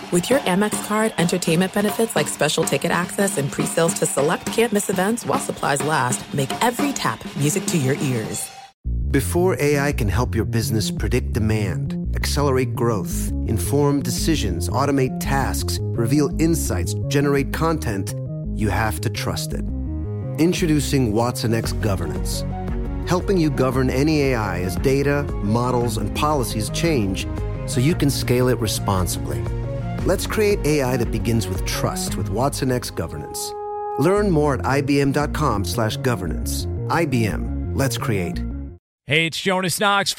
With your Amex card, entertainment benefits like special ticket access and pre-sales to select can't-miss events while supplies last make every tap music to your ears. Before AI can help your business predict demand, accelerate growth, inform decisions, automate tasks, reveal insights, generate content, you have to trust it. Introducing watsonx Governance, helping you govern any AI as data, models, and policies change so you can scale it responsibly. Let's create AI that begins with trust with watsonx Governance. Learn more at ibm.com/governance. IBM. Let's create. Hey, it's Jonas Knox.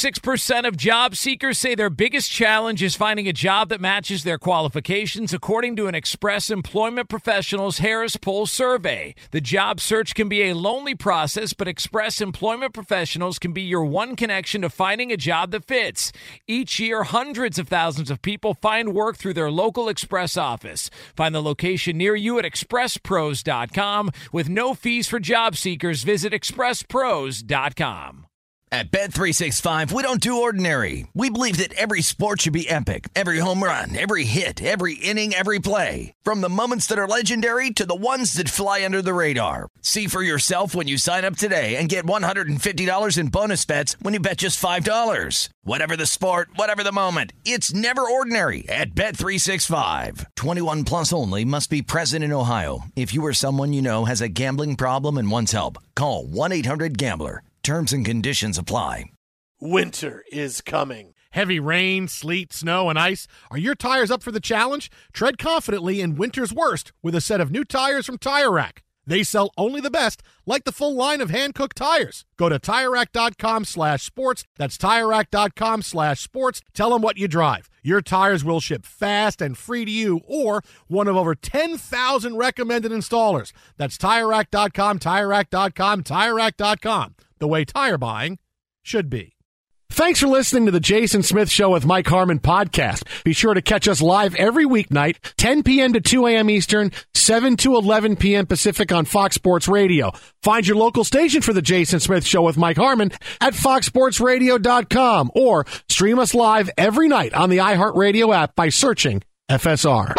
56% of job seekers say their biggest challenge is finding a job that matches their qualifications, according to an Express Employment Professionals Harris Poll survey. The job search can be a lonely process, but Express Employment Professionals can be your one connection to finding a job that fits. Each year, hundreds of thousands of people find work through their local Express office. Find the location near you at expresspros.com. With no fees for job seekers, visit expresspros.com. At Bet365, we don't do ordinary. We believe that every sport should be epic. Every home run, every hit, every inning, every play. From the moments that are legendary to the ones that fly under the radar. See for yourself when you sign up today and get $150 in bonus bets when you bet just $5. Whatever the sport, whatever the moment, it's never ordinary at Bet365. 21 plus only. Must be present in Ohio. If you or someone you know has a gambling problem and wants help, call 1-800-GAMBLER. Terms and conditions apply. Winter is coming. Heavy rain, sleet, snow, and ice. Are your tires up for the challenge? Tread confidently in winter's worst with a set of new tires from Tire Rack. They sell only the best, like the full line of hand-cooked tires. Go to TireRack.com/sports. That's TireRack.com/sports. Tell them what you drive. Your tires will ship fast and free to you or one of over 10,000 recommended installers. That's TireRack.com, TireRack.com, TireRack.com. The way tire buying should be. Thanks for listening to the Jason Smith Show with Mike Harmon podcast. Be sure to catch us live every weeknight, 10 p.m. to 2 a.m. Eastern, 7 to 11 p.m. Pacific on Fox Sports Radio. Find your local station for the Jason Smith Show with Mike Harmon at foxsportsradio.com or stream us live every night on the iHeartRadio app by searching FSR. Now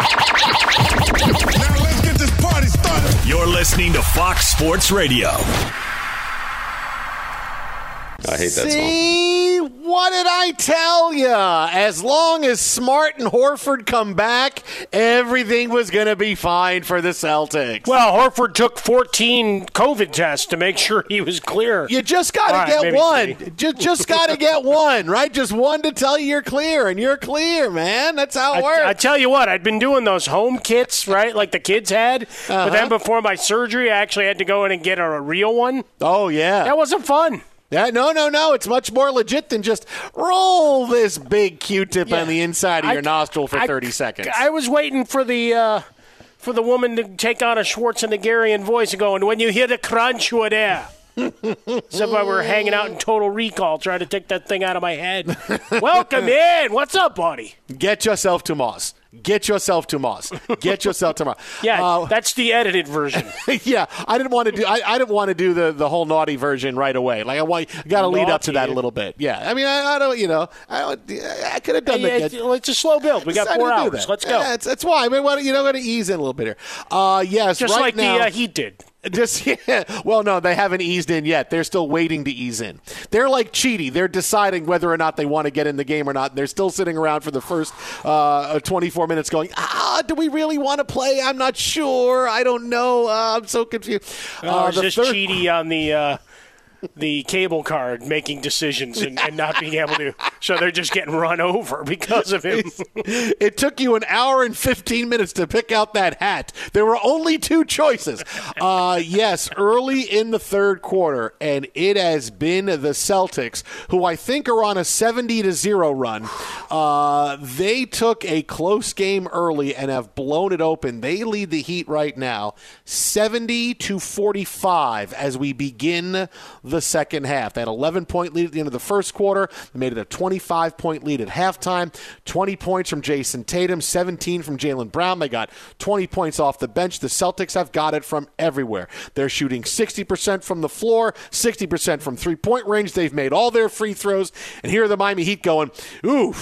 let's get this party started. You're listening to Fox Sports Radio. I hate that song. See, what did I tell you? As long as Smart and Horford come back, everything was going to be fine for the Celtics. Well, Horford took 14 COVID tests to make sure he was clear. You just got to get one. Just got to get one, right? Just one to tell you you're clear, and you're clear, man. That's how it works. I tell you what, I'd been doing those home kits, right, like the kids had. But then before my surgery, I actually had to go in and get a real one. Oh, yeah. That wasn't fun. Yeah, no. It's much more legit than just roll this big Q-tip on the inside of your nostril for 30 seconds. I was waiting for the woman to take on a Schwarzeneggerian voice and going, when you hear the crunch, you're there. Except while we were hanging out in Total Recall trying to take that thing out of my head. Welcome in. What's up, buddy? Get yourself to Moss. Get yourself to Moss. Yeah, that's the edited version. Yeah, I didn't want to do the whole naughty version right away. Like I got to lead up to that a little bit. Yeah, I mean I could have done that. It's a slow build. We got 4 hours. Let's go. Yeah, that's why. I mean, going to ease in a little bit here. Yes, just right like now, the Heat did. Well, no, they haven't eased in yet. They're still waiting to ease in. They're like Chidi. They're deciding whether or not they want to get in the game or not. They're still sitting around for the first 24 minutes going, do we really want to play? I'm not sure. I don't know. I'm so confused. Just Chidi on the cable card making decisions and not being able to. So they're just getting run over because of him. It took you an hour and 15 minutes to pick out that hat. There were only 2 choices. Yes, early in the third quarter, and it has been the Celtics, who I think are on a 70-0 run. They took a close game early and have blown it open. They lead the Heat right now 70-45 as we begin the second half. They had an 11-point lead at the end of the first quarter. They made it a 25-point lead at halftime. 20 points from Jason Tatum, 17 from Jaylen Brown. They got 20 points off the bench. The Celtics have got it from everywhere. They're shooting 60% from the floor, 60% from three-point range. They've made all their free throws. And here are the Miami Heat going, ooh,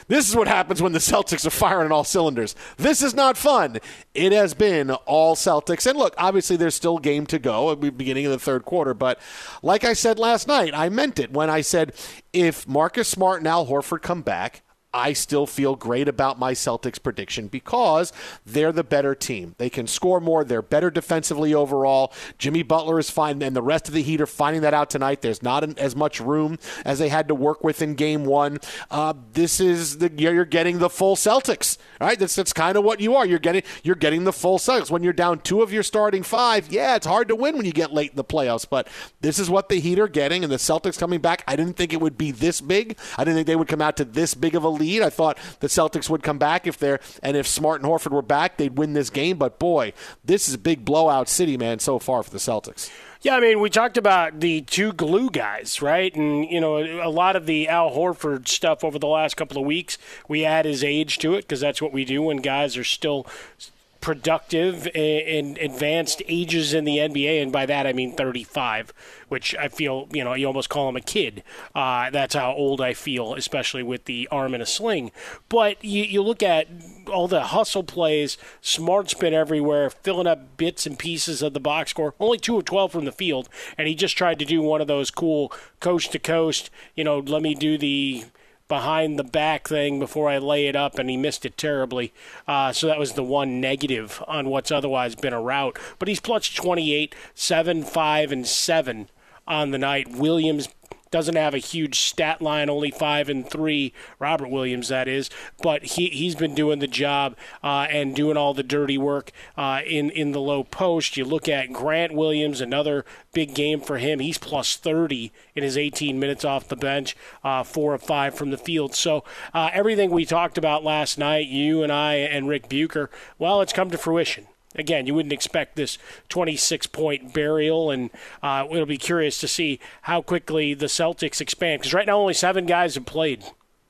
This is what happens when the Celtics are firing on all cylinders. This is not fun. It has been all Celtics. And look, obviously there's still a game to go at the beginning of the third quarter. But like I said last night, I meant it when I said if Marcus Smart and Al Horford come back, I still feel great about my Celtics prediction because they're the better team. They can score more. They're better defensively overall. Jimmy Butler is fine, and the rest of the Heat are finding that out tonight. There's not as much room as they had to work with in Game 1. This is you're getting the full Celtics. All right, that's kind of what you are. You're getting the full Celtics. When you're down 2 of your starting 5, yeah, it's hard to win when you get late in the playoffs, but this is what the Heat are getting, and the Celtics coming back, I didn't think it would be this big. I didn't think they would come out to this big of a lead. I thought the Celtics would come back if Smart and Horford were back, they'd win this game. But boy, this is a big blowout city, man, so far for the Celtics. Yeah, I mean, we talked about the 2 glue guys, right? And, a lot of the Al Horford stuff over the last couple of weeks, we add his age to it because that's what we do when guys are still productive in advanced ages in the NBA, and by that I mean 35, which I feel, you almost call him a kid. That's how old I feel, especially with the arm in a sling. But you look at all the hustle plays, Smart's been everywhere, filling up bits and pieces of the box score, only 2 of 12 from the field, and he just tried to do one of those cool coast-to-coast, let me do the behind the back thing before I lay it up, and he missed it terribly. So that was the one negative on what's otherwise been a rout. But he's plus 28, 7, 5, and 7 on the night. Williams doesn't have a huge stat line, only 5 and 3. Robert Williams, that is. But he's been doing the job and doing all the dirty work in the low post. You look at Grant Williams, another big game for him. He's plus 30 in his 18 minutes off the bench, 4 of 5 from the field. So everything we talked about last night, you and I and Rick Bucher, well, it's come to fruition. Again, you wouldn't expect this 26-point burial, and it'll be curious to see how quickly the Celtics expand. Because right now only 7 guys have played.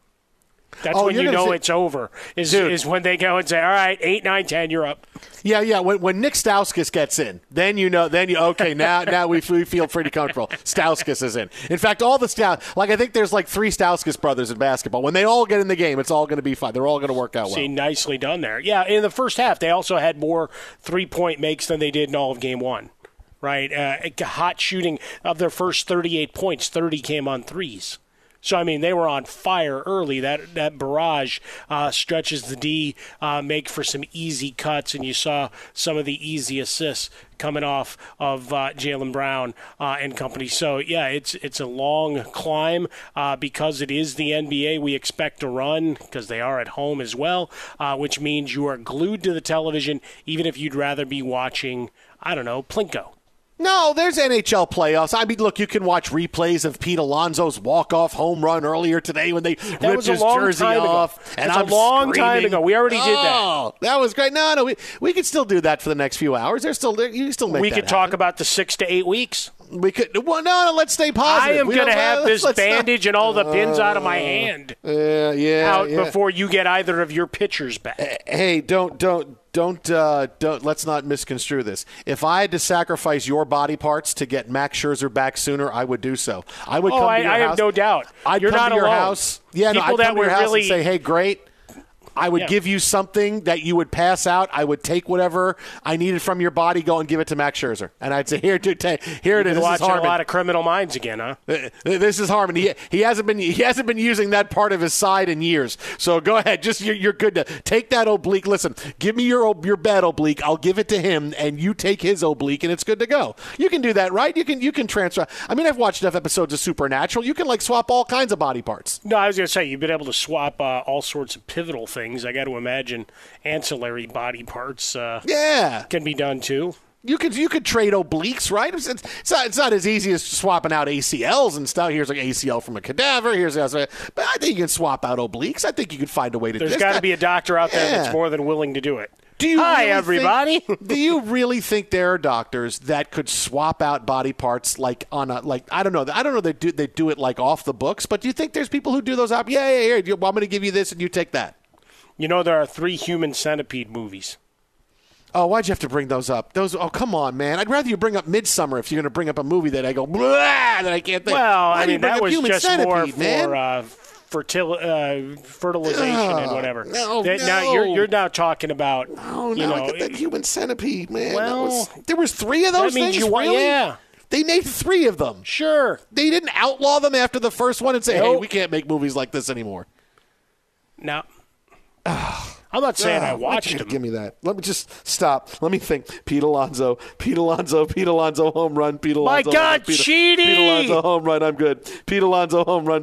That's when you know it's over, is when they go and say, all right, 8, 9, 10, you're up. Yeah. When Nick Stauskas gets in, then okay, now we feel pretty comfortable. Stauskas is in. In fact, all the I think there's like 3 Stauskas brothers in basketball. When they all get in the game, it's all going to be fine. They're all going to work out well. See, nicely done there. Yeah, in the first half, they also had more 3-point makes than they did in all of Game 1. Right? Hot shooting of their first 38 points, 30 came on threes. So, I mean, they were on fire early. That barrage stretches the D, make for some easy cuts, and you saw some of the easy assists coming off of Jaylen Brown and company. So, yeah, it's a long climb because it is the NBA. We expect to run because they are at home as well, which means you are glued to the television even if you'd rather be watching, I don't know, Plinko. No, there's NHL playoffs. I mean, look, you can watch replays of Pete Alonso's walk-off home run earlier today when they ripped his jersey off. And that's a long time ago. We already did that. That was great. No, we could still do that for the next few hours. You can still make we that could happen. talk about the 6 to 8 weeks. We could. Well, no, let's stay positive. I am going to have this bandage and all the pins out of my hand before you get either of your pitchers back. Hey, don't. Let's not misconstrue this. If I had to sacrifice your body parts to get Max Scherzer back sooner, I would do so. I would come to your house. I have no doubt. You're not to your alone. House. Yeah, I'd come to your house and say, hey, great. I would give you something that you would pass out. I would take whatever I needed from your body, go and give it to Max Scherzer. And I'd say, here it is. This is watching Harmon. A lot of Criminal Minds again, huh? This is Harmon. He hasn't been using that part of his side in years. So go ahead. Just you're good to take that oblique. Listen, give me your bad oblique. I'll give it to him, and you take his oblique, and it's good to go. You can do that, right? You can transfer. I mean, I've watched enough episodes of Supernatural. You can swap all kinds of body parts. No, I was going to say you've been able to swap all sorts of pivotal things. I got to imagine ancillary body parts can be done too. You could trade obliques, right? It's not as easy as swapping out ACLs and stuff. Here's like ACL from a cadaver. But I think you can swap out obliques. I think you could find a way to do it. There's got to be a doctor out there that's more than willing to do it. Hi, everybody. Do you really think there are doctors that could swap out body parts I don't know. I don't know they do it like off the books, but do you think there's people who do those up? Yeah, here. I'm going to give you this and you take that. You know, there are 3 Human Centipede movies. Oh, why'd you have to bring those up? Come on, man. I'd rather you bring up Midsummer if you're going to bring up a movie that I go, blah, that I can't think. Well, I mean, that was just more for fertilization and whatever. No. Now you're now talking about. Oh, you no, know, I got that human centipede, man. Well, there was 3 of those that means things, you really? Yeah. They made 3 of them. Sure. They didn't outlaw them after the first one and say, hey, Nope. we can't make movies like this anymore. No. I'm not saying I watched them. Give me that. Let me just stop. Let me think. Pete Alonso, home run. Pete Alonso. My God, Pete Alonso, home run. I'm good. Pete Alonso, home run.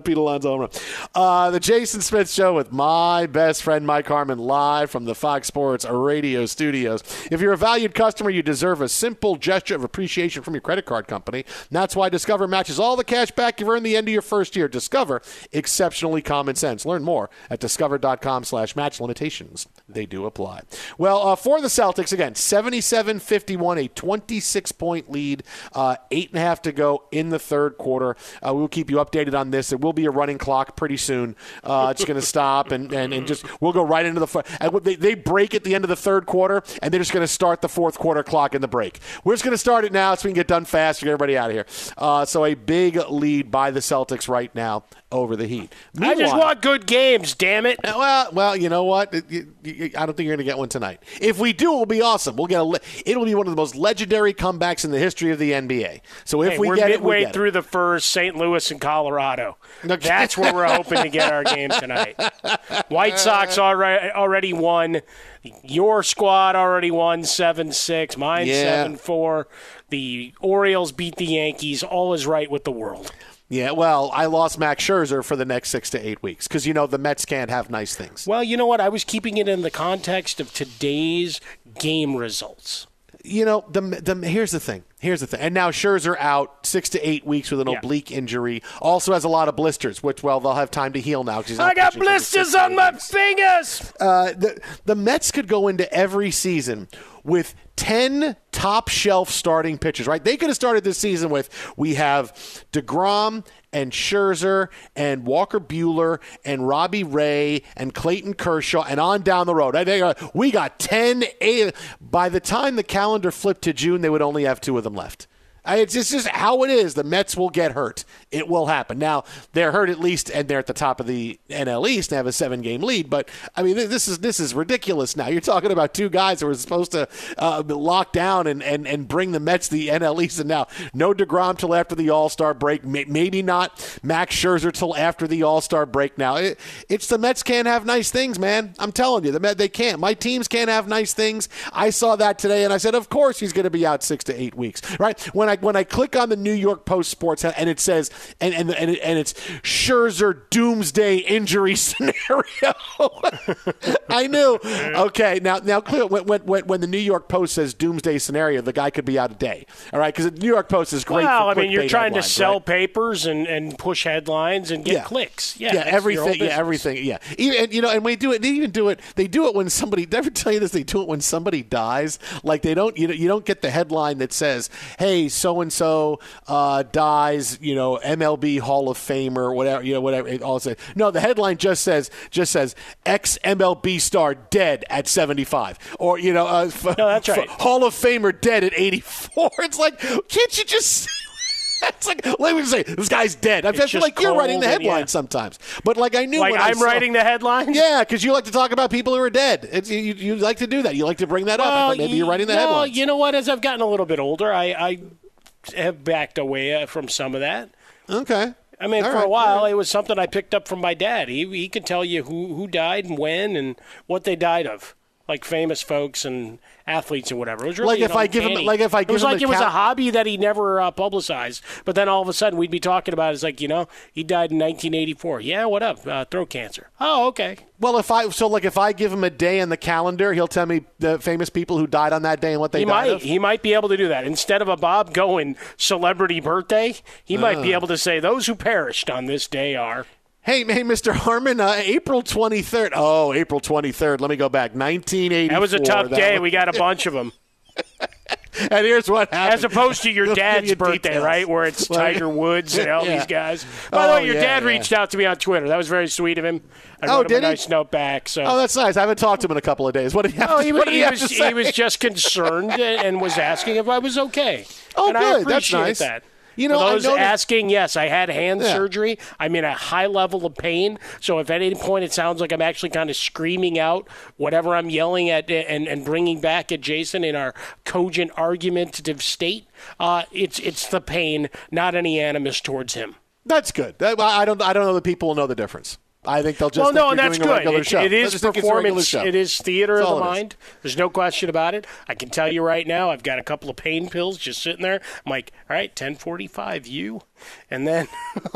The Jason Smith Show with my best friend, Mike Harmon, live from the Fox Sports radio studios. If you're a valued customer, you deserve a simple gesture of appreciation from your credit card company. And that's why Discover matches all the cash back you've earned the end of your first year. Discover, exceptionally common sense. Learn more at discover.com/match. Limitations, they do apply. Well, for the Celtics, again, 77-51, a 26-point lead, 8.5 to go in the third quarter. We'll keep you updated on this. There will be a running clock pretty soon. It's going to stop, and just we'll go right into the they break at the end of the third quarter, and they're just going to start the fourth quarter clock in the break. We're just going to start it now so we can get done fast and get everybody out of here. So a big lead by the Celtics right now over the Heat. I just want good games, damn it. Well, you know what? I don't think you're going to get one tonight. If we do, it will be awesome. It'll be one of the most legendary comebacks in the history of the NBA. So if we get it, we're midway through the first, St. Louis and Colorado. That's where we're hoping to get our game tonight. White Sox already won. Your squad already won 7-6. Mine 7-4. The Orioles beat the Yankees. All is right with the world. Yeah, well, I lost Max Scherzer for the next 6 to 8 weeks because, the Mets can't have nice things. Well, you know what? I was keeping it in the context of today's game results. Here's the thing. And now Scherzer out 6 to 8 weeks with an oblique injury. Also has a lot of blisters, which, they'll have time to heal now. I got blisters on my fingers. The Mets could go into every season with 10 top-shelf starting pitchers, right? They could have started this season with, we have DeGrom and Scherzer and Walker Buehler and Robbie Ray and Clayton Kershaw and on down the road. We got 10. By the time the calendar flipped to June, they would only have 2 of them left. It's just how it is. The Mets will get hurt. It will happen. Now, they're hurt at least, and they're at the top of the NL East and have a 7-game lead. But, this is ridiculous now. You're talking about 2 guys who were supposed to lock down and bring the Mets to the NL East. And now, no DeGrom till after the All-Star break. Maybe not Max Scherzer till after the All-Star break now. It's the Mets can't have nice things, man. I'm telling you. They can't. My teams can't have nice things. I saw that today, and I said, of course he's going to be out 6 to 8 weeks. Right? When I click on the New York Post Sports and it says and it's Scherzer doomsday injury scenario, I knew. Okay, now clear. When the New York Post says doomsday scenario, the guy could be out a day. All right, because the New York Post is great. Well, for you're trying to sell right? papers and push headlines and get clicks. Everything. Yeah. And we do it. They even do it. They do it when somebody. Did I ever tell you this? They do it when somebody dies. Like they don't. You don't get the headline that says, "Hey, so and so dies." MLB Hall of Famer, whatever. Whatever. It all says. No, the headline just says ex MLB star dead at 75, or no, that's right. Hall of Famer dead at 84. It's like, can't you just? It's like, let me say, this guy's dead. I feel like you're writing the headline sometimes. But I knew when I'm writing the headlines? Yeah, because you like to talk about people who are dead. You like to do that. You like to bring that up. I thought maybe you're writing the headlines. Well, you know what? As I've gotten a little bit older, I have backed away from some of that. Okay. For a while, it was something I picked up from my dad. He could tell you who died and when and what they died of. Like famous folks and athletes and whatever. It was really it was like it was a hobby that he never publicized. But then all of a sudden we'd be talking about it. It's like, he died in 1984. Yeah, what up? Throat cancer. Oh, okay. Well, if I give him a day in the calendar, he'll tell me the famous people who died on that day and what they died of. He might be able to do that. Instead of a Bob Goen celebrity birthday, he might be able to say those who perished on this day are. Hey, Mr. Harmon, April 23rd. Oh, April 23rd. Let me go back. 1984. That was a tough day. We got a bunch of them. And here's what happened. As opposed to your dad's birthday, details. Right, where it's Tiger Woods and all these guys. By the way, your dad reached out to me on Twitter. That was very sweet of him. I wrote him a nice note back. So. Oh, that's nice. I haven't talked to him in a couple of days. What did he have to say? He was just concerned and was asking if I was okay. Oh, and good. I appreciate that's nice. that. You know, for those I noticed, asking, yes, I had hand surgery. I'm in a high level of pain. So if at any point it sounds like I'm actually kind of screaming out whatever I'm yelling at and bringing back at Jason in our cogent argumentative state, it's the pain, not any animus towards him. That's good. I don't know that people will know the difference. I think they'll just well, no, think and you're that's doing a regular good. show. It is performance. It is theater of the mind. There's no question about it. I can tell you right now, I've got a couple of pain pills just sitting there. I'm like, all right, 10:45 you, and then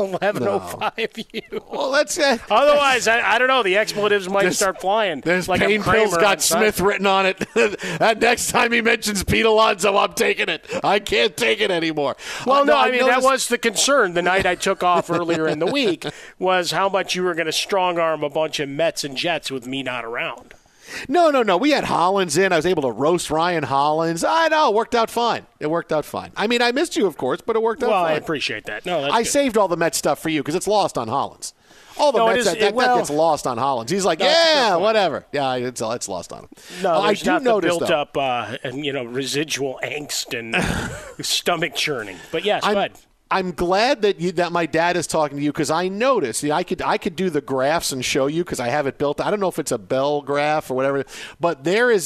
11:05 you. Well, that's it. Otherwise, I don't know. The expletives might start flying. There's like pain pills got Smith written on it. That next time he mentions Pete Alonso, I'm taking it. I can't take it anymore. Well, no, I mean, that was the concern the night I took off earlier in the week was how much you were going to strong arm a bunch of Mets and Jets with me not around. No. We had Hollins in. I was able to roast Ryan Hollins. I know. It worked out fine. I mean, I missed you, of course, but it worked out fine. Well, I appreciate that. No, that's I good. saved all the Mets stuff for you because it's lost on Hollins. All the Mets, that gets lost on Hollins. He's like, yeah, whatever. Yeah, it's lost on him. No, I do notice, built up residual angst and stomach churning. But yes, go ahead. I'm glad that my dad is talking to you because I noticed I could do the graphs and show you because I have it built. I don't know if it's a Bell graph or whatever, but there is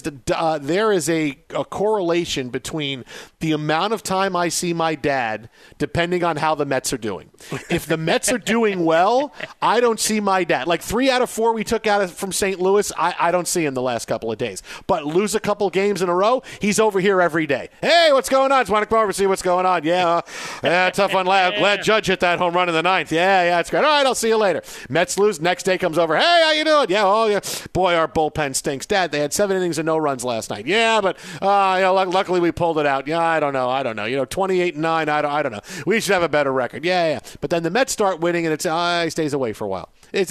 a correlation between the amount of time I see my dad depending on how the Mets are doing. If the Mets are doing well, I don't see my dad. Like 3 out of 4 we took out from St. Louis, I don't see him the last couple of days. But lose a couple games in a row, he's over here every day. Hey, what's going on? Just want to come over and see what's going on. Yeah, tough. Glad Judge hit that home run in the 9th. Yeah, it's great. All right, I'll see you later. Mets lose. Next day comes over. Hey, how you doing? Yeah, boy, our bullpen stinks. Dad, they had 7 innings and no runs last night. Yeah, but luckily we pulled it out. Yeah, I don't know. 28-9. I don't know. We should have a better record. Yeah. But then the Mets start winning, and he stays away for a while. It's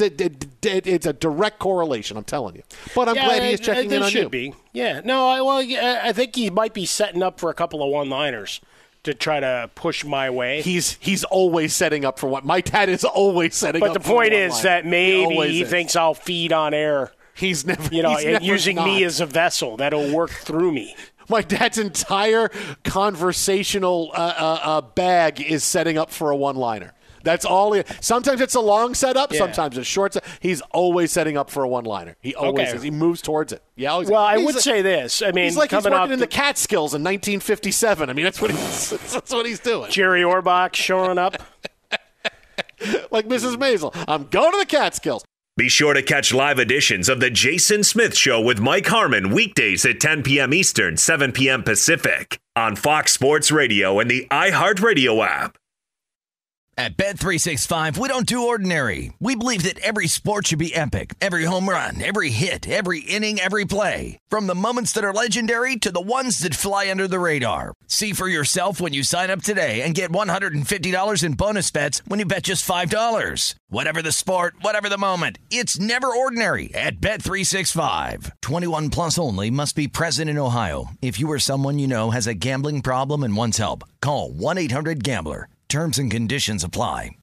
a direct correlation. I'm telling you. But I'm glad he's checking in on you. Should be. Yeah. No. I think he might be setting up for a couple of one-liners to try to push my way. He's always setting up for what? My dad is always setting up for But the point is that maybe he thinks I'll feed on air. He's never using me as a vessel that'll work through me. My dad's entire conversational bag is setting up for a one-liner. That's all. Sometimes it's a long setup. Yeah. Sometimes it's short. He's always setting up for a one-liner. He always is. He moves towards it. Yeah. I would say this. I mean, he's like he's working in the Catskills in 1957. I mean, that's what he's doing. Jerry Orbach showing up like Mrs. Maisel. I'm going to the Catskills. Be sure to catch live editions of The Jason Smith Show with Mike Harmon weekdays at 10 p.m. Eastern, 7 p.m. Pacific on Fox Sports Radio and the iHeartRadio app. At Bet365, we don't do ordinary. We believe that every sport should be epic. Every home run, every hit, every inning, every play. From the moments that are legendary to the ones that fly under the radar. See for yourself when you sign up today and get $150 in bonus bets when you bet just $5. Whatever the sport, whatever the moment, it's never ordinary at Bet365. 21 plus only. Must be present in Ohio. If you or someone you know has a gambling problem and wants help, call 1-800-GAMBLER. Terms and conditions apply.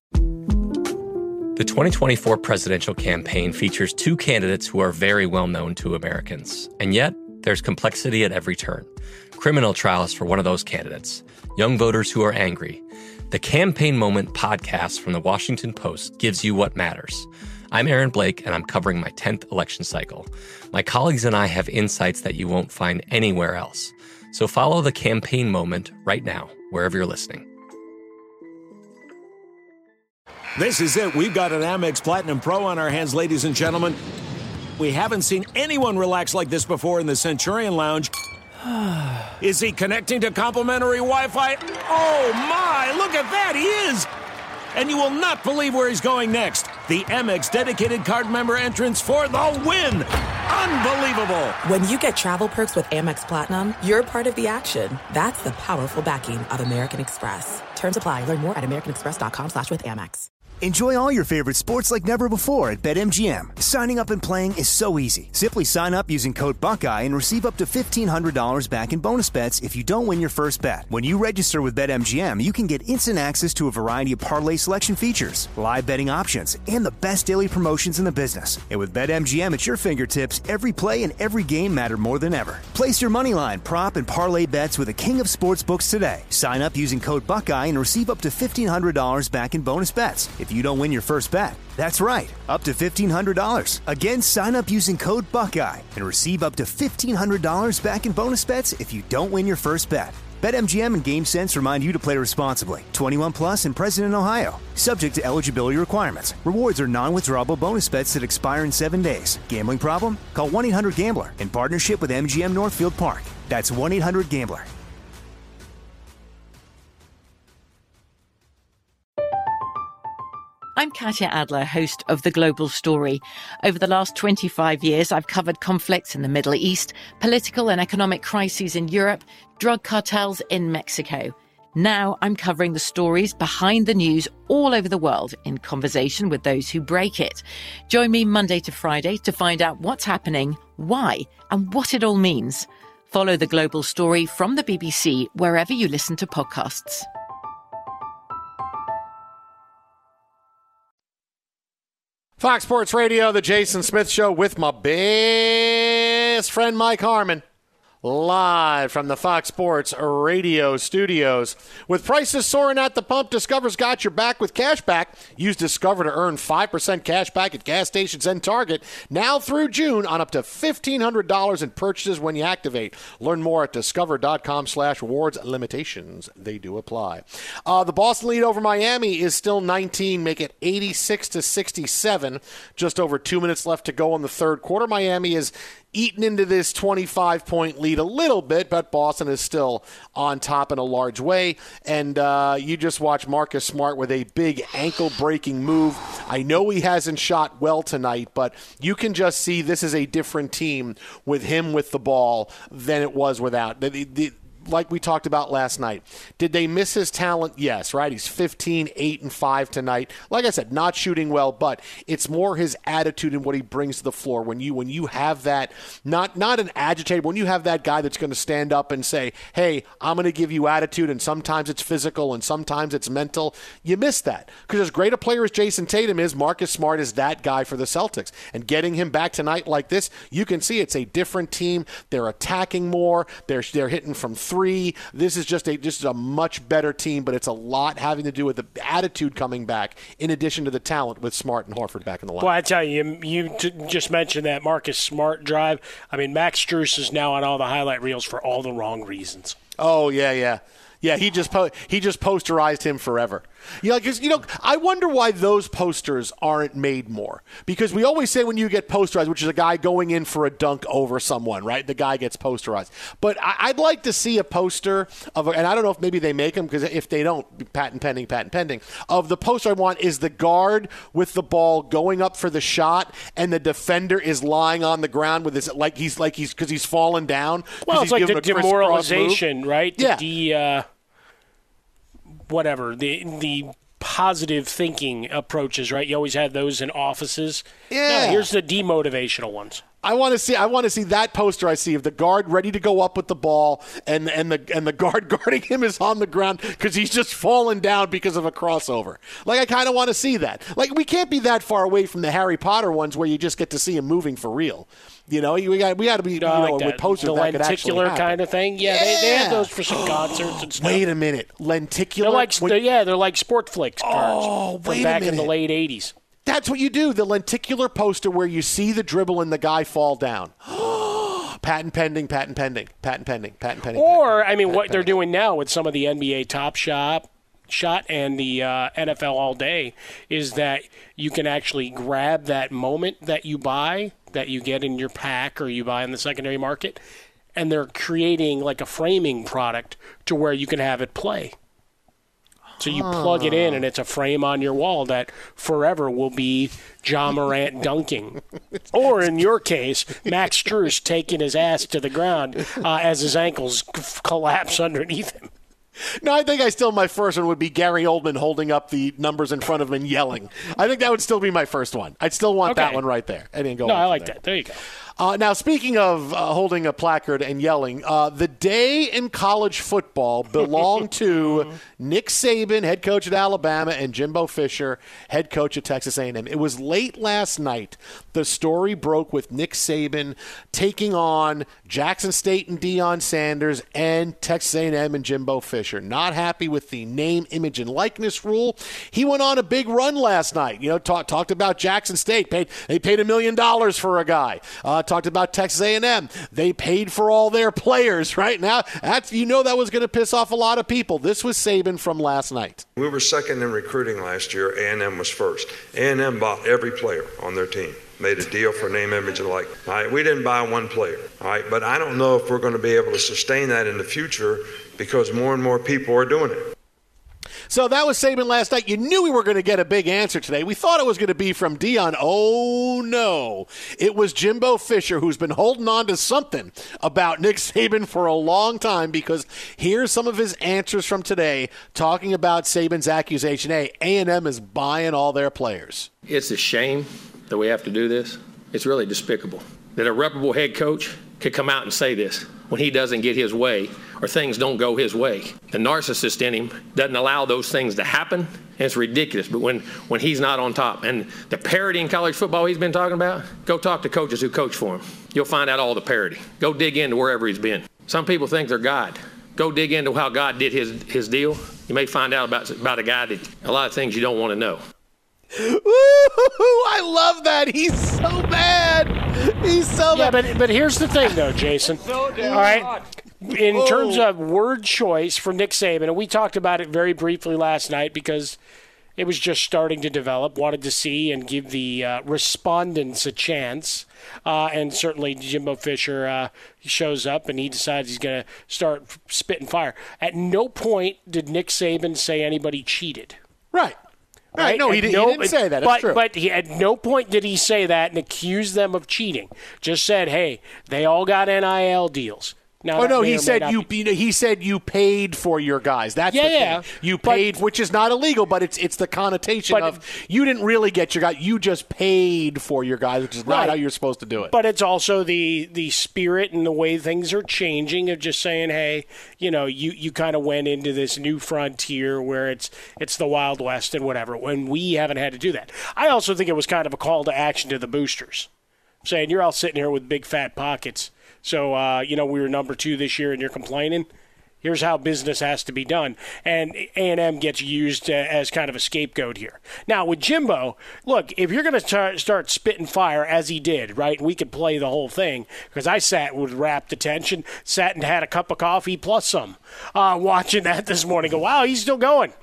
The 2024 presidential campaign features 2 candidates who are very well known to Americans. And yet, there's complexity at every turn. Criminal trials for one of those candidates. Young voters who are angry. The Campaign Moment podcast from the Washington Post gives you what matters. I'm Aaron Blake, and I'm covering my 10th election cycle. My colleagues and I have insights that you won't find anywhere else. So follow The Campaign Moment right now, wherever you're listening. This is it. We've got an Amex Platinum Pro on our hands, ladies and gentlemen. We haven't seen anyone relax like this before in the Centurion Lounge. Is he connecting to complimentary Wi-Fi? Oh, my! Look at that! He is! And you will not believe where he's going next. The Amex dedicated card member entrance for the win! Unbelievable! When you get travel perks with Amex Platinum, you're part of the action. That's the powerful backing of American Express. Terms apply. Learn more at americanexpress.com/withAmex. Enjoy all your favorite sports like never before at BetMGM. Signing up and playing is so easy. Simply sign up using code Buckeye and receive up to $1,500 back in bonus bets if you don't win your first bet. When you register with BetMGM, you can get instant access to a variety of parlay selection features, live betting options, and the best daily promotions in the business. And with BetMGM at your fingertips, every play and every game matter more than ever. Place your moneyline, prop, and parlay bets with the king of sportsbooks today. Sign up using code Buckeye and receive up to $1,500 back in bonus bets if you don't win your first bet. That's right, up to $1,500. Again, sign up using code Buckeye and receive up to $1,500 back in bonus bets if you don't win your first bet. BetMGM and GameSense remind you to play responsibly. 21 plus and present in Ohio. Subject to eligibility requirements. Rewards are non-withdrawable bonus bets that expire in 7 days. Gambling problem? Call 1-800-GAMBLER in partnership with MGM Northfield Park. That's 1-800-GAMBLER. I'm Katya Adler, host of The Global Story. Over the last 25 years, I've covered conflicts in the Middle East, political and economic crises in Europe, drug cartels in Mexico. Now I'm covering the stories behind the news all over the world in conversation with those who break it. Join me Monday to Friday to find out what's happening, why, and what it all means. Follow The Global Story from the BBC wherever you listen to podcasts. Fox Sports Radio, the Jason Smith Show with my best friend Mike Harmon. Live from the Fox Sports Radio studios. With prices soaring at the pump, Discover's got your back with cash back. Use Discover to earn 5% cash back at gas stations and Target now through June on up to $1,500 in purchases when you activate. Learn more at discover.com/rewards. Limitations, they do apply. The Boston lead over Miami is still 19, make it 86-67. Just over 2 minutes left to go in the third quarter. Miami is eaten into this 25-point lead a little bit, but Boston is still on top in a large way. And you just watch Marcus Smart with a big ankle-breaking move. I know he hasn't shot well tonight, but you can just see this is a different team with him with the ball than it was without. Like we talked about last night. Did they miss his talent? Yes, right? He's 15, 8, and 5 tonight. Like I said, not shooting well, but it's more his attitude and what he brings to the floor. When you have that, not an agitator, when you have that guy that's going to stand up and say, hey, I'm going to give you attitude, and sometimes it's physical and sometimes it's mental, you miss that. Because as great a player as Jason Tatum is, Marcus Smart is that guy for the Celtics. And getting him back tonight like this, you can see it's a different team. They're attacking more. They're hitting from 3. This is just a much better team, but it's a lot having to do with the attitude coming back in addition to the talent with Smart and Horford back in the line. Well, I tell you, just mentioned that Marcus Smart drive. I mean, Max Strus is now on all the highlight reels for all the wrong reasons. Oh, yeah. Yeah, he just posterized him forever. I wonder why those posters aren't made more. Because we always say when you get posterized, which is a guy going in for a dunk over someone, right? The guy gets posterized. But I'd like to see a poster of, and I don't know if maybe they make them, because if they don't, patent pending, of the poster I want is the guard with the ball going up for the shot, and the defender is lying on the ground with his because he's fallen down. Well, it's like the demoralization, right? Yeah. The positive thinking approaches, right? You always had those in offices. Yeah. No, here's the demotivational ones. I want to see that poster I see of the guard ready to go up with the ball, and the guard guarding him is on the ground because he's just fallen down because of a crossover. Like, I kind of want to see that. Like, we can't be that far away from the Harry Potter ones where you just get to see him moving for real. We got to be with posters the that could actually lenticular happen. kind of thing. Yeah, they had those for some concerts and stuff. Wait a minute, lenticular. They're like sport flicks cards from back in the late '80s. That's what you do, the lenticular poster where you see the dribble and the guy fall down. Patent pending. Or, what they're doing now with some of the NBA Top Shot and the NFL All Day is that you can actually grab that moment that you buy, that you get in your pack or you buy in the secondary market, and they're creating like a framing product to where you can have it play. So you plug it in, and it's a frame on your wall that forever will be Ja Morant dunking. Or, in your case, Max Strus taking his ass to the ground as his ankles collapse underneath him. No, I think my first one would be Gary Oldman holding up the numbers in front of him and yelling. I think that would still be my first one. I'd still want that one right there. And then go. No, I like that. There you go. Now, speaking of holding a placard and yelling, the day in college football belonged to Nick Saban, head coach at Alabama, and Jimbo Fisher, head coach at Texas A&M. It was late last night. The story broke with Nick Saban taking on Jackson State and Deion Sanders and Texas A&M and Jimbo Fisher. Not happy with the name, image, and likeness rule. He went on a big run last night. Talked about Jackson State. They paid $1 million for a guy. Talked about Texas A&M. They paid for all their players right now. That was going to piss off a lot of people. This was Saban from last night. We were second in recruiting last year. A&M was first. A&M bought every player on their team. Made a deal for name, image, and like. All right, we didn't buy one player. All right, but I don't know if we're going to be able to sustain that in the future because more and more people are doing it. So that was Saban last night. You knew we were going to get a big answer today. We thought it was going to be from Deion. Oh, no. It was Jimbo Fisher, who's been holding on to something about Nick Saban for a long time, because here's some of his answers from today talking about Saban's accusation. A&M is buying all their players. It's a shame that we have to do this. It's really despicable that a reputable head coach could come out and say this when he doesn't get his way or things don't go his way. The narcissist in him doesn't allow those things to happen, and it's ridiculous. But when he's not on top, and the parity in college football he's been talking about, go talk to coaches who coach for him. You'll find out all the parity. Go dig into wherever he's been. Some people think they're God. Go dig into how God did his deal. You may find out about a guy that a lot of things you don't want to know. Ooh, I love that. He's so bad. He's so bad. Yeah, but here's the thing, though, Jason. All right. In terms of word choice for Nick Saban, and we talked about it very briefly last night because it was just starting to develop, wanted to see and give the respondents a chance. And certainly Jimbo Fisher he shows up and he decides he's going to start spitting fire. At no point did Nick Saban say anybody cheated. Right. Right. No, he didn't say that. That's true. But at no point did he say that and accuse them of cheating. Just said, hey, they all got NIL deals. Now, he said you paid for your guys. That's the thing. You paid, which is not illegal, but it's the connotation of you didn't really get your guy. You just paid for your guys, which is not how you're supposed to do it. But it's also the spirit and the way things are changing of just saying, hey, you kind of went into this new frontier where it's the Wild West and whatever, when we haven't had to do that. I also think it was kind of a call to action to the boosters, saying you're all sitting here with big fat pockets. So, we were number 2 this year and you're complaining. Here's how business has to be done. And A&M gets used as kind of a scapegoat here. Now, with Jimbo, look, if you're going to start spitting fire, as he did, right, and we could play the whole thing, because I sat with rapt attention, sat and had a cup of coffee plus some, watching that this morning. Go, wow, he's still going.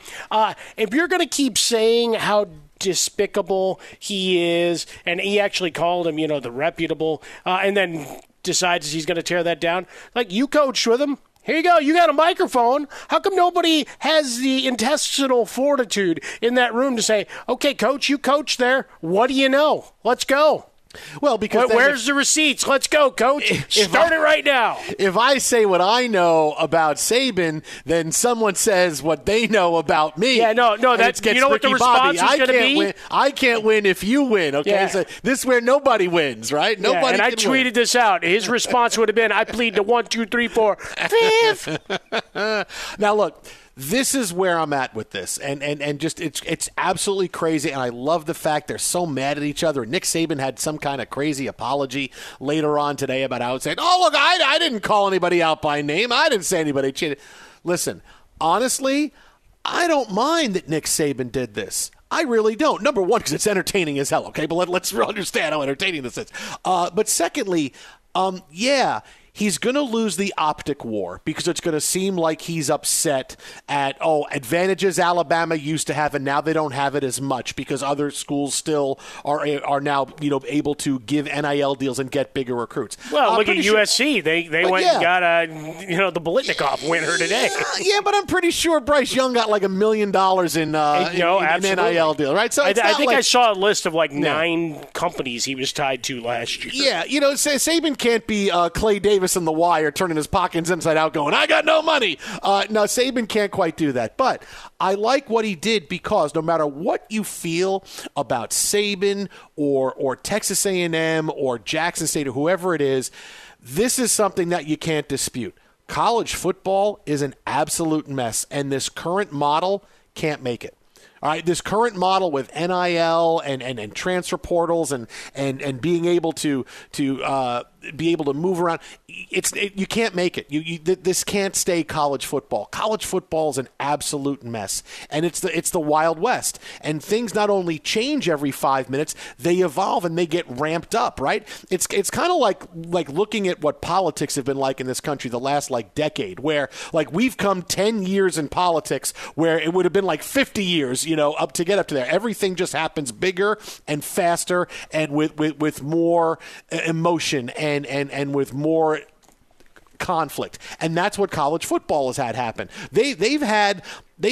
If you're going to keep saying how despicable he is, and he actually called him, the reputable, and then decides he's going to tear that down. Like, you coached with him. Here you go. You got a microphone. How come nobody has the intestinal fortitude in that room to say, okay, coach, you coach there. What do you know? Let's go. Well, because where's the receipts? Let's go, coach. Start it right now. If I say what I know about Saban, then someone says what they know about me. Yeah, no, that's what the response is going to be? I can't win if you win, okay? Yeah. So this is where nobody wins, right? Nobody and I tweeted this out. His response would have been, I plead to 1, 2, 3, 4, 5. Now, look. This is where I'm at with this, and just it's absolutely crazy, and I love the fact they're so mad at each other. Nick Saban had some kind of crazy apology later on today about how it said, oh, look, I didn't call anybody out by name. I didn't say anybody cheated. Listen, honestly, I don't mind that Nick Saban did this. I really don't. Number one, because it's entertaining as hell, okay? But let's understand how entertaining this is. But secondly, he's going to lose the optic war because it's going to seem like he's upset at, advantages Alabama used to have, and now they don't have it as much because other schools still are now able to give NIL deals and get bigger recruits. Well, look at USC. They went and got the Biletnikoff winner today. Yeah, but I'm pretty sure Bryce Young got like $1 million in NIL deal, right? So I think I saw a list of 9 companies he was tied to last year. Yeah, Saban can't be Clay Davis Travis and the Wire turning his pockets inside out going, I got no money. No, Saban can't quite do that. But I like what he did because no matter what you feel about Saban or Texas A&M or Jackson State or whoever it is, this is something that you can't dispute. College football is an absolute mess, and this current model can't make it. All right, this current model with NIL and transfer portals and being able to be able to move around, you can't make it. This can't stay college football. College football is an absolute mess, and it's the Wild West. And things not only change every 5 minutes, they evolve and they get ramped up. Right? It's kind of like looking at what politics have been like in this country the last decade, where we've come 10 years in politics where it would have been 50 years. Up to get up to there. Everything just happens bigger and faster and with more emotion and with more conflict. And that's what college football has had happen. They've had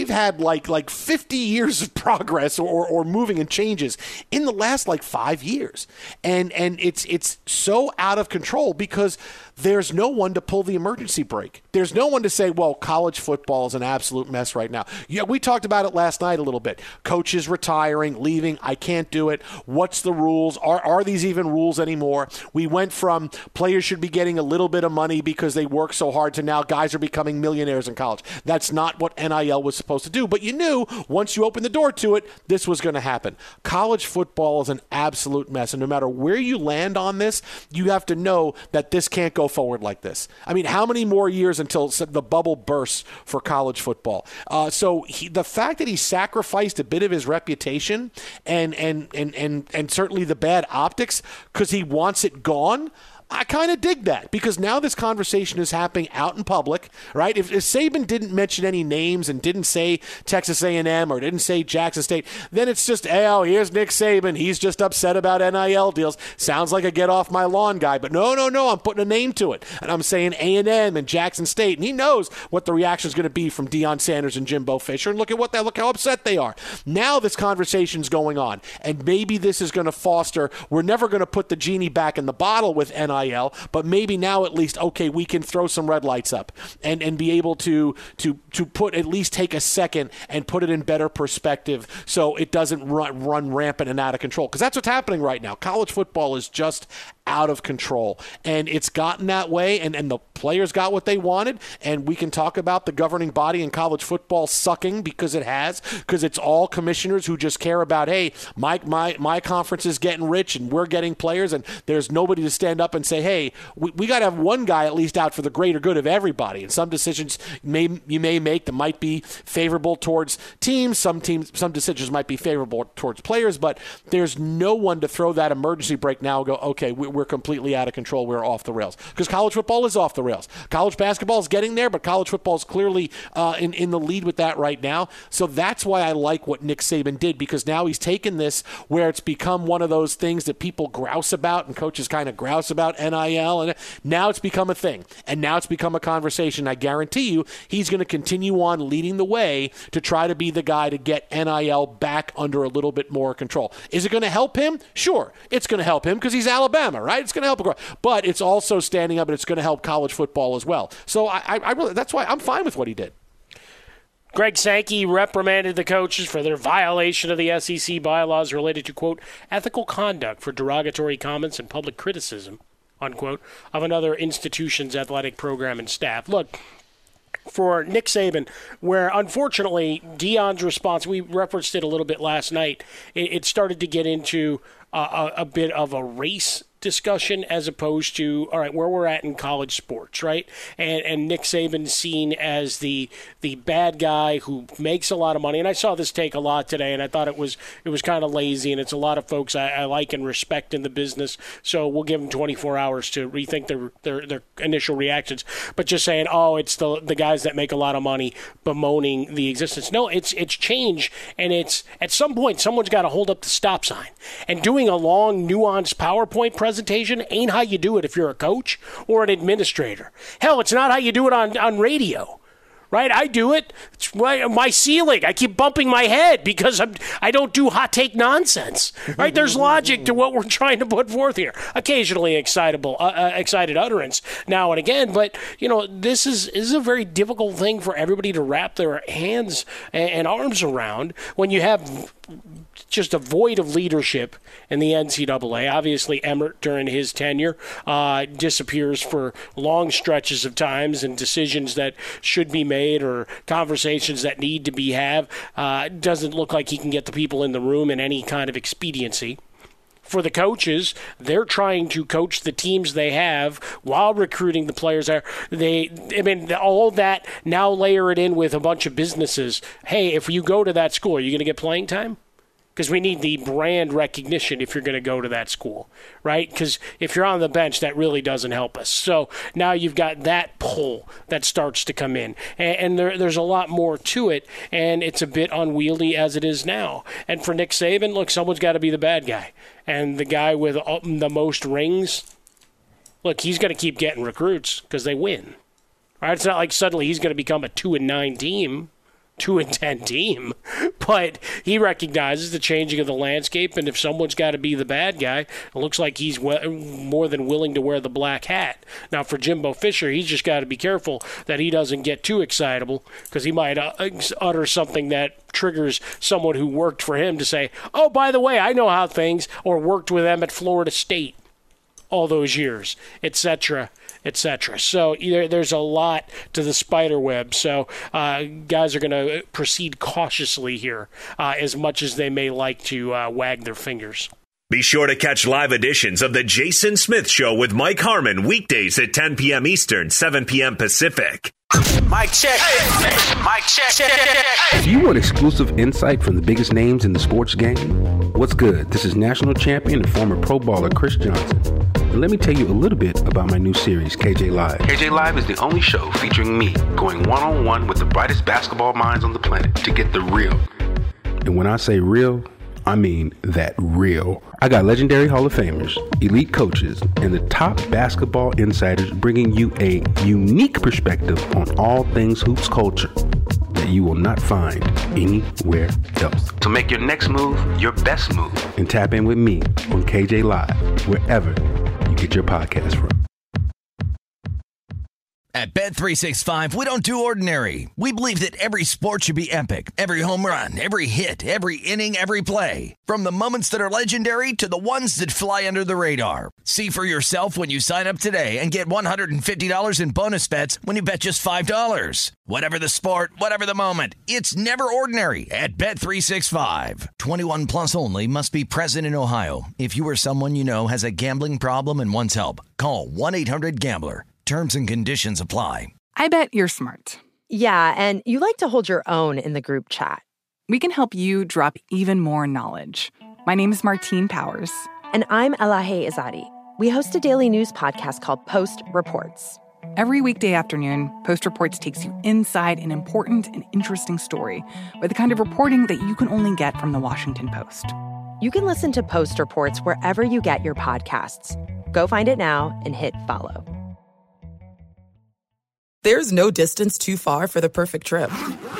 50 years of progress or moving and changes in the last 5 years. And it's so out of control because there's no one to pull the emergency brake. There's no one to say, well, college football is an absolute mess right now. Yeah, we talked about it last night a little bit. Coaches retiring, leaving, I can't do it. What's the rules? Are these even rules anymore? We went from players should be getting a little bit of money because they work so hard to now guys are becoming millionaires in college. That's not what NIL was supposed to do, but you knew once you opened the door to it, this was going to happen. College football is an absolute mess, and no matter where you land on this, you have to know that this can't go forward like this. I mean, how many more years until the bubble bursts for college football? So the fact that he sacrificed a bit of his reputation and certainly the bad optics because he wants it gone, I kind of dig that because now this conversation is happening out in public, right? If Saban didn't mention any names and didn't say Texas A&M or didn't say Jackson State, then it's just, oh, here's Nick Saban. He's just upset about NIL deals. Sounds like a get off my lawn guy, but no, I'm putting a name to it. And I'm saying A&M and Jackson State, and he knows what the reaction is going to be from Deion Sanders and Jimbo Fisher. And look how upset they are. Now this conversation's going on, and maybe this is going to foster, we're never going to put the genie back in the bottle with NIL, but maybe now at least, okay, we can throw some red lights up and be able to put, at least take a second and put it in better perspective so it doesn't run rampant and out of control. Because that's what's happening right now. College football is just out of control, and it's gotten that way, and the players got what they wanted, and we can talk about the governing body in college football sucking because it's all commissioners who just care about, hey, my conference is getting rich and we're getting players, and there's nobody to stand up and say, hey, we got to have one guy at least out for the greater good of everybody. And some decisions you may make that might be favorable towards teams, some decisions might be favorable towards players, but there's no one to throw that emergency brake now and go, okay, we're completely out of control, we're off the rails. Because college football is off the rails. College basketball is getting there, but college football is clearly in the lead with that right now. So that's why I like what Nick Saban did, because now he's taken this where it's become one of those things that people grouse about and coaches kind of grouse about NIL, and now it's become a thing. And now it's become a conversation. I guarantee you he's going to continue on leading the way to try to be the guy to get NIL back under a little bit more control. Is it going to help him? Sure, it's going to help him because he's Alabama, right? It's going to help him grow. But it's also standing up and it's going to help college football as well. So I really, that's why I'm fine with what he did. Greg Sankey reprimanded the coaches for their violation of the SEC bylaws related to, quote, ethical conduct for derogatory comments and public criticism, unquote, of another institution's athletic program and staff. Look, for Nick Saban, where unfortunately Deion's response, we referenced it a little bit last night, it started to get into a bit of a race discussion as opposed to, all right, where we're at in college sports, right? And Nick Saban seen as the bad guy who makes a lot of money. And I saw this take a lot today, and I thought it was kind of lazy, and it's a lot of folks I like and respect in the business, so we'll give them 24 hours to rethink their initial reactions. But just saying, oh, it's the guys that make a lot of money bemoaning the existence. No, it's change, and it's at some point someone's got to hold up the stop sign. And doing a long, nuanced PowerPoint presentation ain't how you do it if you're a coach or an administrator. Hell, it's not how you do it on radio, right? I do it. It's my ceiling. I keep bumping my head because I don't do hot take nonsense, right? There's logic to what we're trying to put forth here. Occasionally excited utterance now and again, but, this is a very difficult thing for everybody to wrap their hands and arms around when you have just a void of leadership in the NCAA. Obviously, Emmert, during his tenure, disappears for long stretches of times, and decisions that should be made or conversations that need to be had. Doesn't look like he can get the people in the room in any kind of expediency. For the coaches, they're trying to coach the teams they have while recruiting the players there. All that, now layer it in with a bunch of businesses. Hey, if you go to that school, are you going to get playing time? Because we need the brand recognition if you're going to go to that school, right? Because if you're on the bench, that really doesn't help us. So now you've got that pull that starts to come in. And there's a lot more to it, and it's a bit unwieldy as it is now. And for Nick Saban, look, someone's got to be the bad guy. And the guy with the most rings, look, he's going to keep getting recruits because they win. Right? It's not like suddenly he's going to become a 2-9 team. 2-10 team, but he recognizes the changing of the landscape, and if someone's got to be the bad guy, it looks like he's more than willing to wear the black hat. Now, for Jimbo Fisher, he's just got to be careful that he doesn't get too excitable, because he might utter something that triggers someone who worked for him to say, oh, by the way, I know how things, or worked with them at Florida State all those years, etc., etc. So there's a lot to the spider web. So guys are going to proceed cautiously here, as much as they may like to wag their fingers. Be sure to catch live editions of The Jason Smith Show with Mike Harmon weekdays at 10 p.m. Eastern, 7 p.m. Pacific. Mic check. Mic check. Do you want exclusive insight from the biggest names in the sports game? What's good? This is national champion and former pro baller Chris Johnson. And let me tell you a little bit about my new series, KJ Live. KJ Live is the only show featuring me going one-on-one with the brightest basketball minds on the planet to get the real. And when I say real, I mean that real. I got legendary Hall of Famers, elite coaches, and the top basketball insiders bringing you a unique perspective on all things hoops culture that you will not find anywhere else. So make your next move your best move and tap in with me on KJ Live, wherever you get your podcast from. At Bet365, we don't do ordinary. We believe that every sport should be epic. Every home run, every hit, every inning, every play. From the moments that are legendary to the ones that fly under the radar. See for yourself when you sign up today and get $150 in bonus bets when you bet just $5. Whatever the sport, whatever the moment, it's never ordinary at Bet365. 21 plus only. Must be present in Ohio. If you or someone you know has a gambling problem and wants help, call 1-800-GAMBLER. Terms and conditions apply. I bet you're smart. Yeah, and you like to hold your own in the group chat. We can help you drop even more knowledge. My name is Martine Powers. And I'm Elahe Izadi. We host a daily news podcast called Post Reports. Every weekday afternoon, Post Reports takes you inside an important and interesting story with the kind of reporting that you can only get from the Washington Post. You can listen to Post Reports wherever you get your podcasts. Go find it now and hit follow. There's no distance too far for the perfect trip.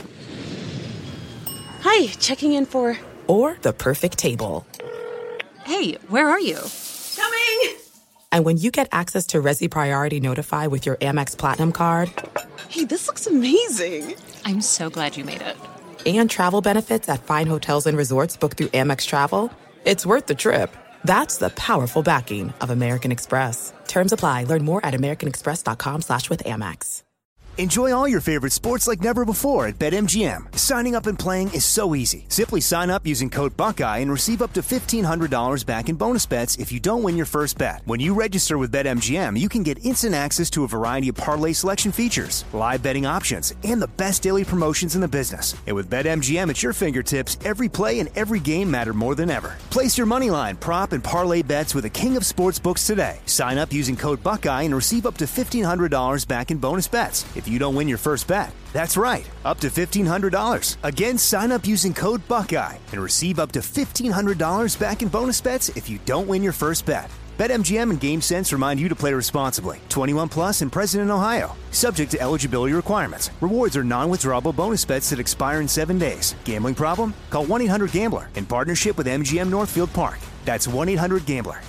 Hi, checking in for... Or the perfect table. Hey, where are you? Coming! And when you get access to Resi Priority Notify with your Amex Platinum card... Hey, this looks amazing. I'm so glad you made it. And travel benefits at fine hotels and resorts booked through Amex Travel. It's worth the trip. That's the powerful backing of American Express. Terms apply. Learn more at americanexpress.com/withAmex. Enjoy all your favorite sports like never before at BetMGM. Signing up and playing is so easy. Simply sign up using code Buckeye and receive up to $1,500 back in bonus bets if you don't win your first bet. When you register with BetMGM, you can get instant access to a variety of parlay selection features, live betting options, and the best daily promotions in the business. And with BetMGM at your fingertips, every play and every game matter more than ever. Place your moneyline, prop, and parlay bets with the king of sportsbooks today. Sign up using code Buckeye and receive up to $1,500 back in bonus bets if you don't win your first bet. That's right, up to $1,500. Again, sign up using code Buckeye and receive up to $1,500 back in bonus bets if you don't win your first bet. BetMGM and GameSense remind you to play responsibly. 21 plus and present in Ohio. Subject to eligibility requirements. Rewards are non-withdrawable bonus bets that expire in 7 days. Gambling problem? Call 1-800-GAMBLER in partnership with MGM Northfield Park. That's 1-800-GAMBLER.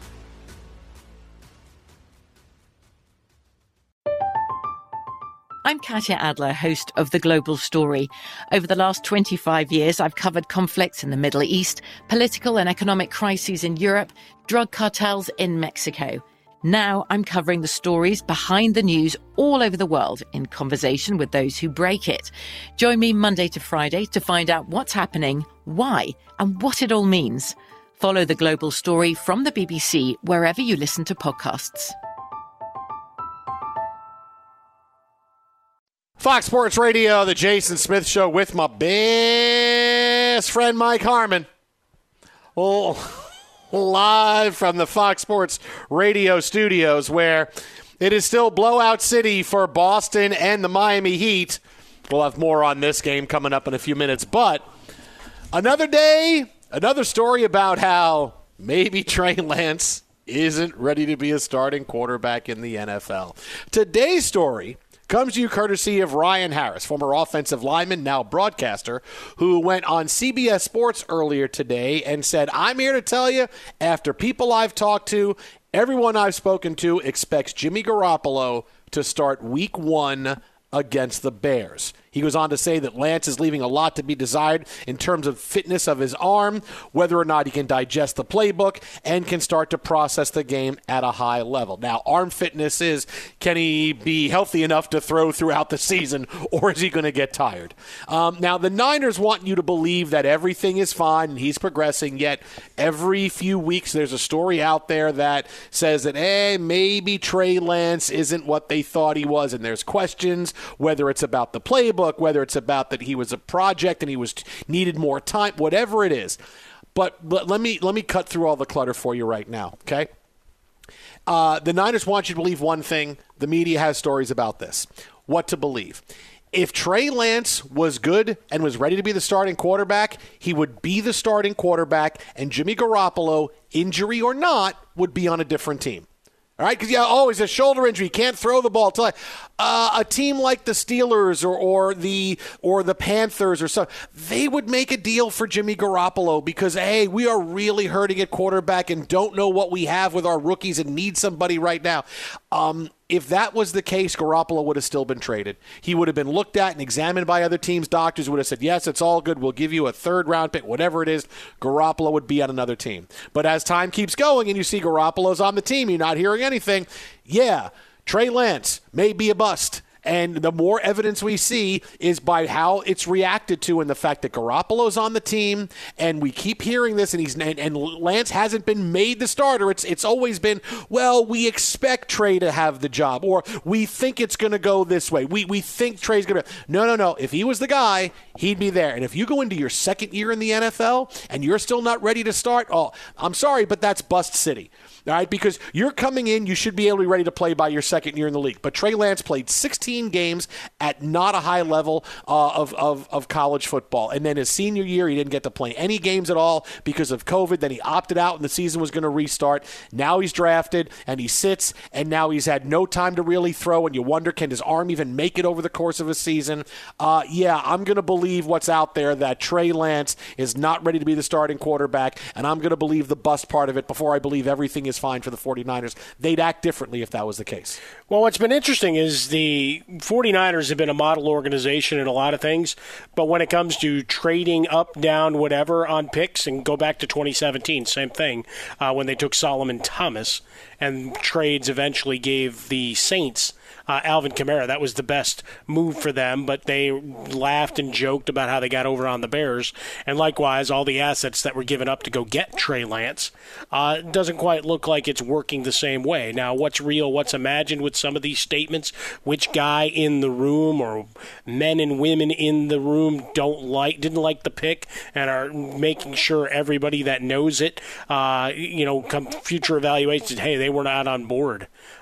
I'm Katya Adler, host of The Global Story. Over the last 25 years, I've covered conflicts in the Middle East, political and economic crises in Europe, drug cartels in Mexico. Now I'm covering the stories behind the news all over the world in conversation with those who break it. Join me Monday to Friday to find out what's happening, why, and what it all means. Follow The Global Story from the BBC wherever you listen to podcasts. Fox Sports Radio, the Jason Smith Show with my best friend Mike Harmon. Live from the Fox Sports Radio studios, where it is still blowout city for Boston and the Miami Heat. We'll have more on this game coming up in a few minutes. But another day, another story about how maybe Trey Lance isn't ready to be a starting quarterback in the NFL. Today's story comes to you courtesy of Ryan Harris, former offensive lineman, now broadcaster, who went on CBS Sports earlier today and said, I'm here to tell you, after people I've talked to, everyone I've spoken to expects Jimmy Garoppolo to start week 1 against the Bears. He goes on to say that Lance is leaving a lot to be desired in terms of fitness of his arm, whether or not he can digest the playbook and can start to process the game at a high level. Now, arm fitness is, can he be healthy enough to throw throughout the season, or is he going to get tired? Now, the Niners want you to believe that everything is fine and he's progressing, yet every few weeks there's a story out there that says that, maybe Trey Lance isn't what they thought he was, and there's questions, whether it's about the playbook, whether it's about that he was a project and he was needed more time, whatever it is. But let me cut through all the clutter for you right now, okay? The Niners want you to believe one thing. The media has stories about this. What to believe. If Trey Lance was good and was ready to be the starting quarterback, he would be the starting quarterback, and Jimmy Garoppolo, injury or not, would be on a different team. All right, because he's a shoulder injury, he can't throw the ball. A team like the Steelers or the Panthers or so, they would make a deal for Jimmy Garoppolo because we are really hurting at quarterback and don't know what we have with our rookies and need somebody right now. If that was the case, Garoppolo would have still been traded. He would have been looked at and examined by other teams. Doctors would have said, yes, it's all good. We'll give you a third-round pick, whatever it is. Garoppolo would be on another team. But as time keeps going and you see Garoppolo's on the team, you're not hearing anything, Trey Lance may be a bust. And the more evidence we see is by how it's reacted to and the fact that Garoppolo's on the team, and we keep hearing this, and Lance hasn't been made the starter. It's always been, well, we expect Trey to have the job, or we think it's going to go this way. We think Trey's going to. No. If he was the guy, he'd be there. And if you go into your second year in the NFL and you're still not ready to start, I'm sorry, but that's bust city. All right, because you're coming in, you should be able to be ready to play by your second year in the league. But Trey Lance played 16 games at not a high level of college football. And then his senior year, he didn't get to play any games at all because of COVID. Then he opted out and the season was going to restart. Now he's drafted and he sits, and now he's had no time to really throw, and you wonder, can his arm even make it over the course of a season? I'm going to believe what's out there, that Trey Lance is not ready to be the starting quarterback, and I'm going to believe the bust part of it before I believe everything is fine for the 49ers. They'd act differently if that was the case. Well, what's been interesting is the 49ers have been a model organization in a lot of things, but when it comes to trading up, down, whatever on picks, and go back to 2017, same thing, when they took Solomon Thomas, and trades eventually gave the Saints Alvin Kamara. That was the best move for them, but they laughed and joked about how they got over on the Bears. And likewise, all the assets that were given up to go get Trey Lance doesn't quite look like it's working the same way. Now, what's real, what's imagined with some of these statements? Which guy in the room or men and women in the room didn't like the pick and are making sure everybody that knows it, come future evaluations, hey, they were not on board.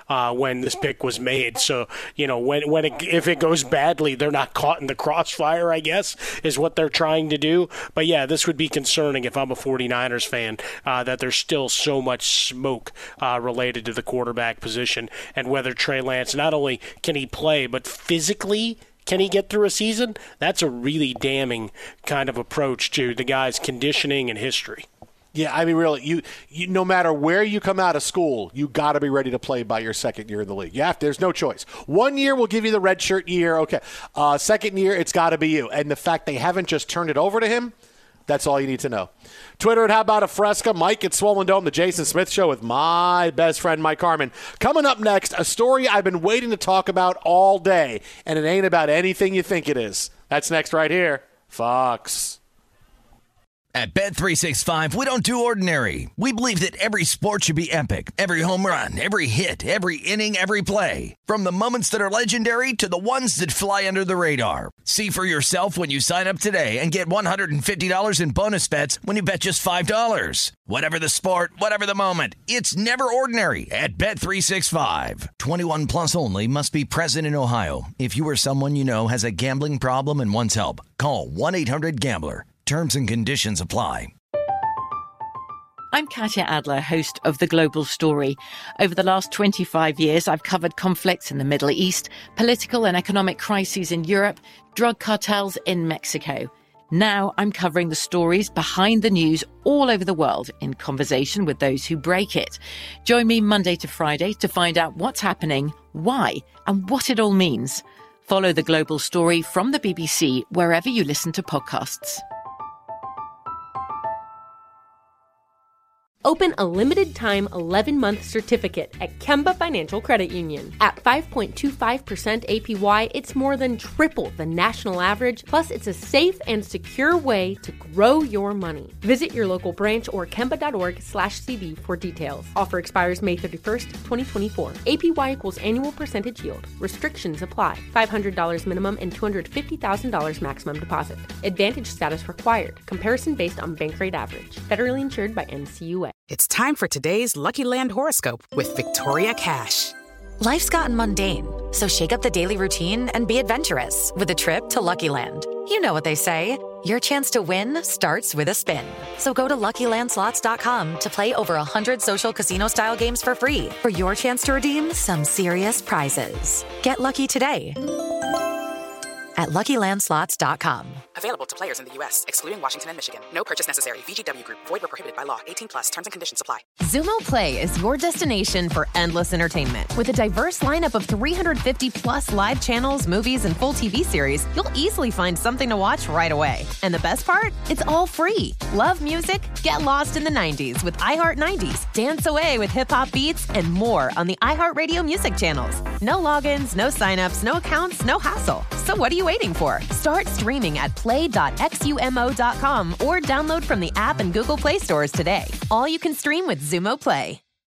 when this pick was made. So, if it goes badly, they're not caught in the crossfire, I guess, is what they're trying to do. But, yeah, this would be concerning if I'm a 49ers fan, that there's still so much smoke related to the quarterback position and whether Trey Lance, not only can he play, but physically can he get through a season? That's a really damning kind of approach to the guy's conditioning and history. Yeah, I mean, really, you no matter where you come out of school, you got to be ready to play by your second year in the league. There's no choice. 1 year will give you the red shirt year. Okay, second year, it's got to be you. And the fact they haven't just turned it over to him, that's all you need to know. Twitter at How About a Fresca, Mike at Swollen Dome, the Jason Smith Show with my best friend Mike Harmon. Coming up next, a story I've been waiting to talk about all day, and it ain't about anything you think it is. That's next right here, Fox. At Bet365, we don't do ordinary. We believe that every sport should be epic. Every home run, every hit, every inning, every play. From the moments that are legendary to the ones that fly under the radar. See for yourself when you sign up today and get $150 in bonus bets when you bet just $5. Whatever the sport, whatever the moment, it's never ordinary at Bet365. 21 plus only. Must be present in Ohio. If you or someone you know has a gambling problem and wants help, call 1-800-GAMBLER. Terms and conditions apply. I'm Katya Adler, host of The Global Story. Over the last 25 years, I've covered conflicts in the Middle East, political and economic crises in Europe, drug cartels in Mexico. Now I'm covering the stories behind the news all over the world in conversation with those who break it. Join me Monday to Friday to find out what's happening, why, and what it all means. Follow The Global Story from the BBC wherever you listen to podcasts. Open a limited-time 11-month certificate at Kemba Financial Credit Union. At 5.25% APY, it's more than triple the national average, plus it's a safe and secure way to grow your money. Visit your local branch or kemba.org/cb for details. Offer expires May 31st, 2024. APY equals annual percentage yield. Restrictions apply. $500 minimum and $250,000 maximum deposit. Advantage status required. Comparison based on bank rate average. Federally insured by NCUA. It's time for today's Lucky Land horoscope with Victoria Cash. Life's gotten mundane, so shake up the daily routine and be adventurous with a trip to Lucky Land. You know what they say, your chance to win starts with a spin. So go to LuckyLandSlots.com to play over 100 social casino-style games for free for your chance to redeem some serious prizes. Get lucky today at LuckyLandSlots.com. Available to players in the U.S., excluding Washington and Michigan. No purchase necessary. VGW Group. Void or prohibited by law. 18+. Terms and conditions apply. Xumo Play is your destination for endless entertainment. With a diverse lineup of 350+ live channels, movies, and full TV series, you'll easily find something to watch right away. And the best part? It's all free. Love music? Get lost in the 90s with iHeart 90s. Dance away with hip-hop beats and more on the iHeartRadio music channels. No logins, no signups, no accounts, no hassle. So what are you waiting for? Start streaming at play.xumo.com or download from the app and Google Play stores today. All you can stream with Xumo Play.